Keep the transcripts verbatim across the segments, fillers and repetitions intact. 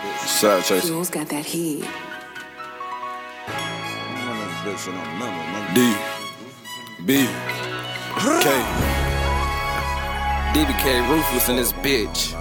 Side chase. Jules got that heat. D. B. K. D B K ruthless in this bitch.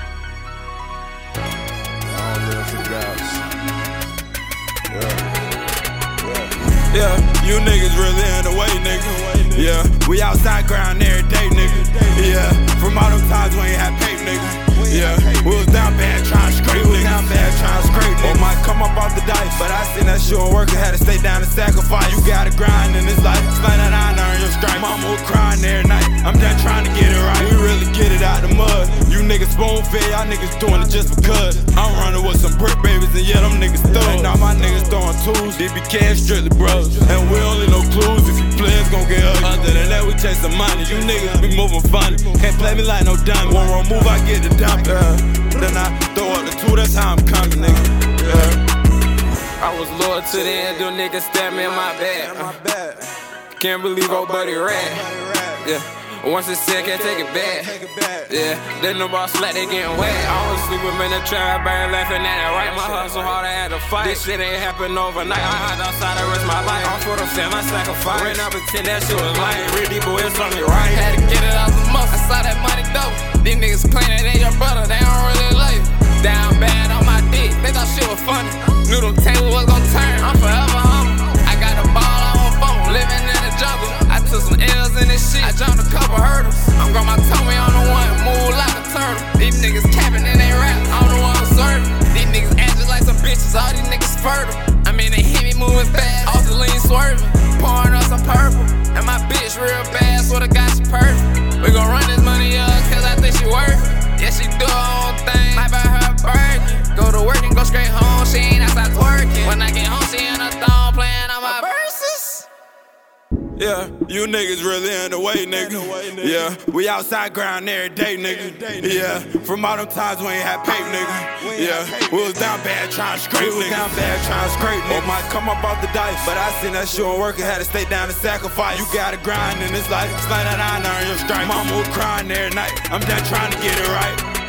Yeah, you niggas really in the way, nigga. Yeah, we outside ground every day, nigga. Yeah, from all them times we ain't had paper, nigga. Yeah, we was down bad trying to scrape, nigga. Down bad trying to scrape, nigga. Or might come up off the dice, but I seen that shit on work and had to stay down and sacrifice. You gotta grind in this life, explain that I earn your stripes. Mama was crying every night, I'm done trying to get it right. We really get it out the mud. You niggas spoon fed, y'all niggas doing it just because. I'm running with some brick babies and yeah, them niggas thugs. And all my niggas throwing tools, D B K and strictly brothers. And we only know clues, if you play it's gon' get ugly. Other than that, we chase some money, you niggas be moving funny. Can't play me like no dummy. One wrong move, I get the dump. Yeah. Then I throw up the two, that's how I'm coming, nigga. Yeah. I was loyal to the end, them niggas stabbed me in my back. Can't believe old buddy rat. Yeah. Once it's sick, can't take it back. Yeah, they know about slack, they getting wet. I was sleeping in the trap, everybody laughing at it, right? My hustle hard, I had to fight. This shit ain't happen overnight. I hide outside, I risk my life. I'm for the fam, I sacrifice. Ran up pretend that shit was light. Really, boy, it's on me right. Had to get it out the muff. I saw that money dope. These niggas claiming they your brother, they don't really love you. Down bad on my dick, they thought shit was funny. Knew them tables was gon' turn. I'm forever humble. I got the ball, I won't fumble. Living in the jungle. I took some L's in this shit. I jumped a couple hurdles. I'm grandma told me I'm the one, move like a turtle. These niggas capping and they rap, I'm the one serving. These niggas act just like some bitches, all these niggas fertile. I mean they hit me moving fast, off the lean swerving. Pouring up some purple, and my bitch real bad, swear to God she perfect. We gon' run this money up, cause I think she worth it. Yeah, she do her own thing, might buy her a Birkin. Go to work and go straight home, she ain't outside twerking. When I get home, she in her thong playing on my verses. Yeah, you niggas really in the way, nigga. Yeah, we outside ground every day, nigga. Yeah, from all them times we ain't had paper, nigga. Yeah, we was down bad trying to scrape, nigga. Down bad trying to scrape, nigga. Or might come up off the dice, but I seen that shit on work and had to stay down and sacrifice. You gotta grind in this life, explain that I earn your stripes. Mama was crying every night, I'm done trying to get it right.